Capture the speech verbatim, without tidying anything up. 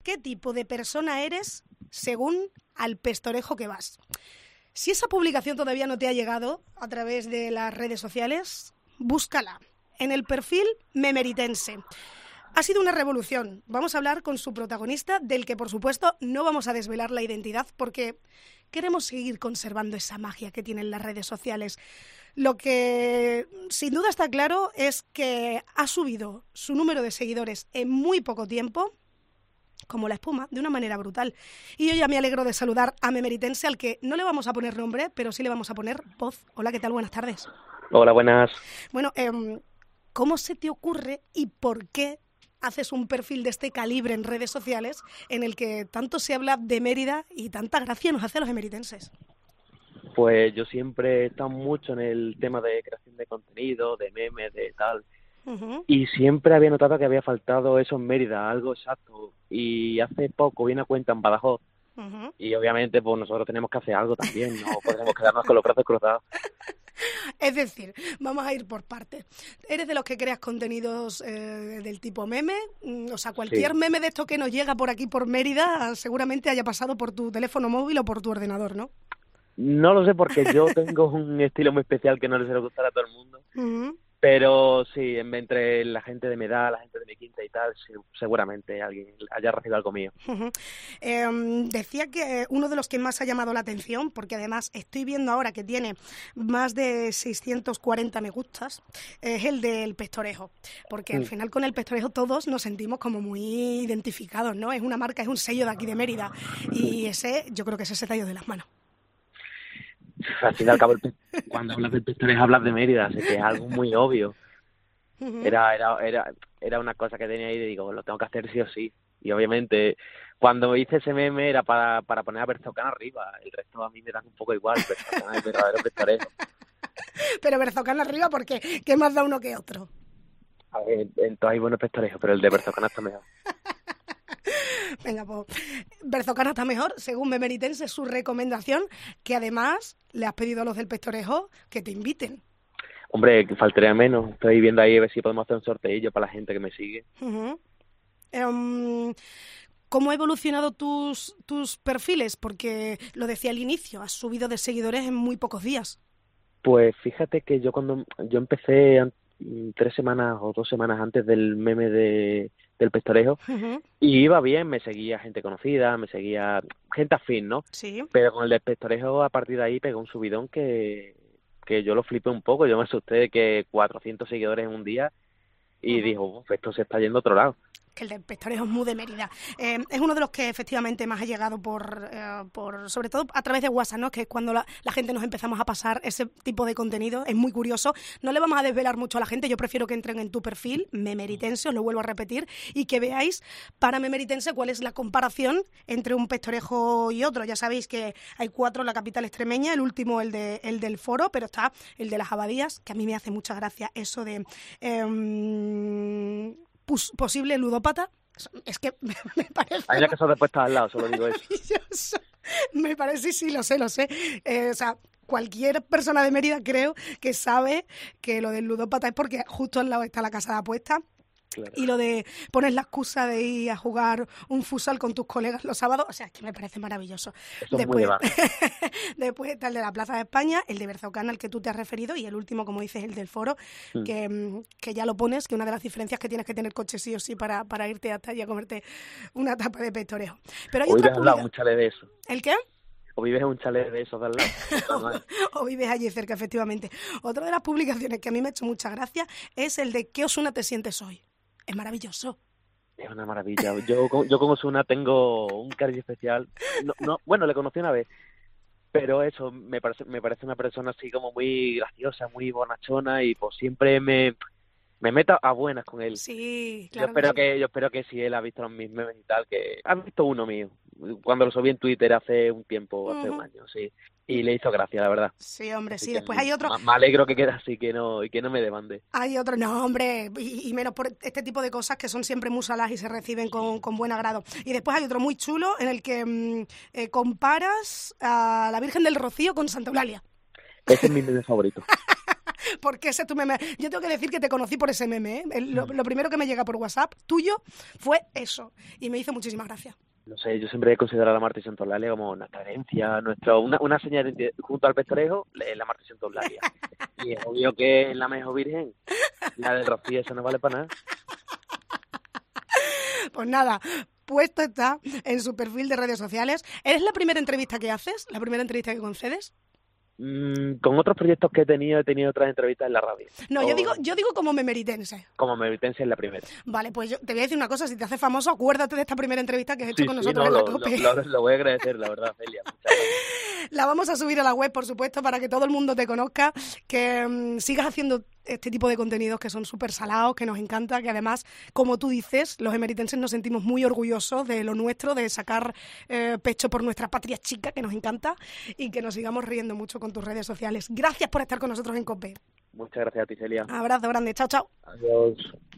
qué tipo de persona eres según al pestorejo que vas. Si esa publicación todavía no te ha llegado a través de las redes sociales, búscala en el perfil Memeritense. Ha sido una revolución. Vamos a hablar con su protagonista, del que, por supuesto, no vamos a desvelar la identidad porque queremos seguir conservando esa magia que tienen las redes sociales. Lo que sin duda está claro es que ha subido su número de seguidores en muy poco tiempo, como la espuma, de una manera brutal. Y yo ya me alegro de saludar a Memeritense, al que no le vamos a poner nombre, pero sí le vamos a poner voz. Hola, ¿qué tal? Buenas tardes. Hola, buenas. Bueno, eh, ¿cómo se te ocurre y por qué haces un perfil de este calibre en redes sociales en el que tanto se habla de Mérida y tanta gracia nos hace a los emeritenses? Pues yo siempre he estado mucho en el tema de creación de contenido, de memes, de tal, uh-huh. Y siempre había notado que había faltado eso en Mérida, algo exacto, y hace poco vine a cuenta en Badajoz, uh-huh. Y obviamente pues nosotros tenemos que hacer algo también, no podemos quedarnos con los brazos cruzados. Es decir, vamos a ir por partes. ¿Eres de los que creas contenidos eh, del tipo meme? O sea, cualquier sí. meme de esto que nos llega por aquí, por Mérida, seguramente haya pasado por tu teléfono móvil o por tu ordenador, ¿no? No lo sé, porque yo tengo un estilo muy especial que no les suele gustar a todo el mundo. Uh-huh. Pero sí, entre la gente de mi edad, la gente de mi quinta y tal, sí, seguramente alguien haya recibido algo mío. Uh-huh. Eh, decía que uno de los que más ha llamado la atención, porque además estoy viendo ahora que tiene más de seiscientos cuarenta me gustas, es el del pestorejo. Porque uh-huh. al final con el pestorejo todos nos sentimos como muy identificados, ¿no? Es una marca, es un sello de aquí de Mérida. Y ese, yo creo que ese se te ha ido de las manos. Al fin y al cabo, el pe- cuando hablas del pestorejo hablas de Mérida, así que es algo muy obvio. Uh-huh. Era, era, era, era una cosa que tenía ahí y digo, lo tengo que hacer sí o sí. Y obviamente, cuando hice ese meme era para, para poner a Berzocán arriba. El resto a mí me da un poco igual, Berzocán es el verdadero pestorejo. Pero Berzocán arriba, ¿por qué? ¿Qué más da uno que otro? A ver, entonces hay buenos pestorejos, pero el de Berzocán está mejor. Venga, pues Berzocán está mejor, según Memeritense, su recomendación, que además le has pedido a los del pestorejo que te inviten. Hombre, que faltaría menos. Estoy viendo ahí a ver si podemos hacer un sorteillo para la gente que me sigue. Uh-huh. Um, ¿Cómo ha evolucionado tus, tus perfiles? Porque lo decía al inicio, has subido de seguidores en muy pocos días. Pues fíjate que yo cuando yo empecé tres semanas o dos semanas antes del meme de del pestorejo, uh-huh. y iba bien, me seguía gente conocida, me seguía gente afín, ¿no? Sí. Pero con el del pestorejo a partir de ahí pegó un subidón que, que yo lo flipé un poco, yo me asusté de que cuatrocientos seguidores en un día y uh-huh. dijo, esto se está yendo a otro lado. Que el del pestorejo es muy de Mérida. Eh, es uno de los que efectivamente más ha llegado por, eh, por sobre todo a través de WhatsApp, ¿no? Que es cuando la, la gente nos empezamos a pasar ese tipo de contenido. Es muy curioso. No le vamos a desvelar mucho a la gente. Yo prefiero que entren en tu perfil, Memeritense, os lo vuelvo a repetir, y que veáis para Memeritense cuál es la comparación entre un pestorejo y otro. Ya sabéis que hay cuatro en la capital extremeña, el último el de el del Foro, pero está el de las Abadías, que a mí me hace mucha gracia eso de... Eh, posible ludópata, es que me, me parece... Hay una casa de puestas al lado, solo digo eso. Me parece, sí, lo sé, lo sé. Eh, o sea, cualquier persona de Mérida creo que sabe que lo del ludópata es porque justo al lado está la casa de apuestas. Claro. Y lo de poner la excusa de ir a jugar un futsal con tus colegas los sábados, o sea, es que me parece maravilloso. Eso después, es muy después está el de la Plaza de España, el de Berzocán al que tú te has referido y el último, como dices, el del Foro, mm. que, que ya lo pones, que una de las diferencias que tienes que tener coche sí o sí para, para irte hasta allí a comerte una tapa de pestorejo. Pero hay Hoy otra al lado un chalet de eso. ¿El qué? O vives en un chalet de esos de al lado. O vives allí cerca, efectivamente. Otra de las publicaciones que a mí me ha hecho mucha gracia es el de ¿qué Osuna te sientes hoy? Es maravilloso. Es una maravilla. Yo, yo con Osuna tengo un cariño especial. No, no, bueno, le conocí una vez, pero eso, me parece, me parece una persona así como muy graciosa, muy bonachona y pues siempre me, me meto a buenas con él. Sí, claro. Yo espero que... que, yo espero que si él ha visto los mis memes y tal, que ha visto uno mío, cuando lo subí en Twitter hace un tiempo, hace uh-huh. un año, sí. Y le hizo gracia, la verdad. Sí, hombre, así sí. Después hay otro... Me alegro que quede así, que no, y que no me demande. Hay otro... No, hombre, y, y menos por este tipo de cosas que son siempre muy saladas y se reciben con, con buen agrado. Y después hay otro muy chulo en el que mmm, eh, comparas a la Virgen del Rocío con Santa Eulalia. Ese es mi meme favorito. Porque ese es tu meme. Yo tengo que decir que te conocí por ese meme, ¿eh? El- lo, lo primero que me llega por WhatsApp tuyo fue eso. Y me hizo muchísimas gracias. No sé, yo siempre he considerado la Marta y Santa Eulalia como nuestra herencia, nuestro, una, una señal de identidad. Junto al Pestorejo, la Marta y Santa Eulalia. Y es obvio que la mejor virgen, la del Rocío, eso no vale para nada. Pues nada, puesto está en su perfil de redes sociales. ¿Eres la primera entrevista que haces? ¿La primera entrevista que concedes? Mm, con otros proyectos que he tenido, he tenido otras entrevistas en la radio. No, o, yo digo, yo digo como memeritense. Como meritense en la primera. Vale, pues yo te voy a decir una cosa, si te haces famoso, acuérdate de esta primera entrevista que has hecho Sí, con sí, nosotros no, en la lo, COPE. lo, lo, lo voy a agradecer, la verdad, Celia. Muchas gracias. La vamos a subir a la web, por supuesto, para que todo el mundo te conozca, que mmm, sigas haciendo este tipo de contenidos que son súper salados, que nos encanta, que además, como tú dices, los emeritenses nos sentimos muy orgullosos de lo nuestro, de sacar eh, pecho por nuestra patria chica, que nos encanta, y que nos sigamos riendo mucho con tus redes sociales. Gracias por estar con nosotros en COPE. Muchas gracias a ti, Celia. Abrazo grande, chao, chao. Adiós.